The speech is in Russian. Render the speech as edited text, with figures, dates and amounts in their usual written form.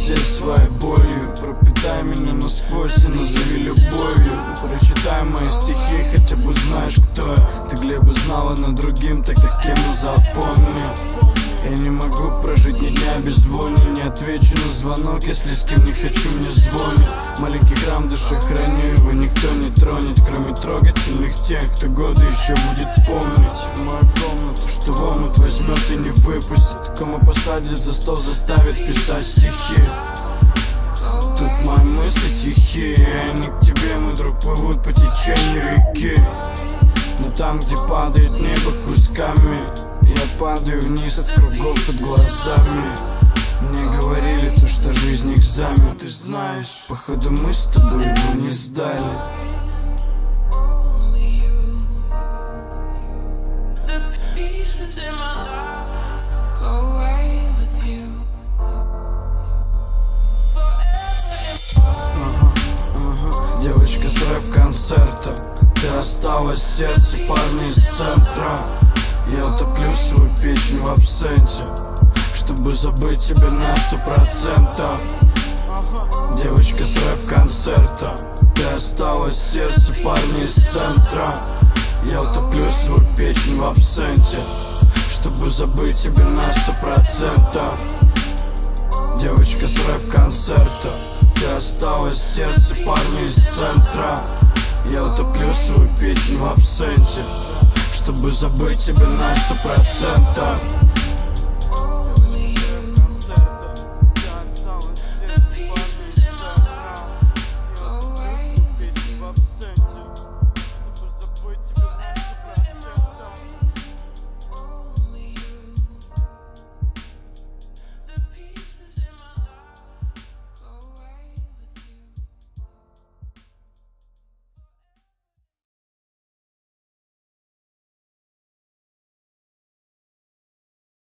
всей своей болью. Пропитай меня насквозь и назови любовью. Прочитай мои стихи, хотя бы знаешь, кто я. Ты Глеба знала, но другим так кем я запомнил. Я не могу прожить ни дня без вони. Не отвечу на звонок, если с кем не хочу, мне звонит. Маленький храм в душе храню, его никто не тронет, кроме трогательных тех, кто годы еще будет помнить. Мою комнату, что в омут возьмет и не выпустит, кому посадит за стол, заставит писать стихи. Тут мои мысли тихие, они к тебе, мой друг, плывут по течению реки. Но там, где падает небо кусками, я падаю вниз от кругов под глазами. Мне говорили то, что жизнь экзамен, ты знаешь. Походу мы с тобой его не сдали. Девочка с рэп-концерта, ты осталась в сердце парня из центра. Я утоплю свою печень в абсенте, чтобы забыть тебя на 100%. Девочка с рэп-концерта, ты осталась в сердце парня из центра. Я утоплю свою печень в абсенте, чтобы забыть тебя на 100%. Девочка с рэп-концерта, ты осталась в сердце парня из центра. Я утоплю свою печень в абсенте, чтобы забыть тебя на 100%.